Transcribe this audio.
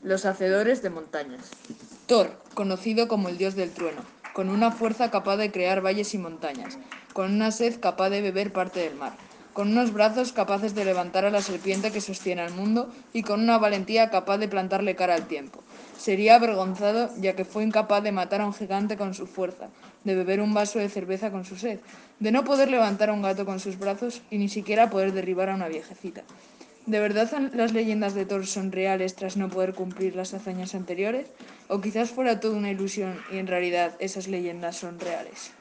Los hacedores de montañas. Thor, conocido como el dios del trueno, con una fuerza capaz de crear valles y montañas, con una sed capaz de beber parte del mar, con unos brazos capaces de levantar a la serpiente que sostiene al mundo y con una valentía capaz de plantarle cara al tiempo. Sería avergonzado ya que fue incapaz de matar a un gigante con su fuerza, de beber un vaso de cerveza con su sed, de no poder levantar a un gato con sus brazos y ni siquiera poder derribar a una viejecita. ¿De verdad las leyendas de Thor son reales tras no poder cumplir las hazañas anteriores? ¿O quizás fuera toda una ilusión y en realidad esas leyendas son reales?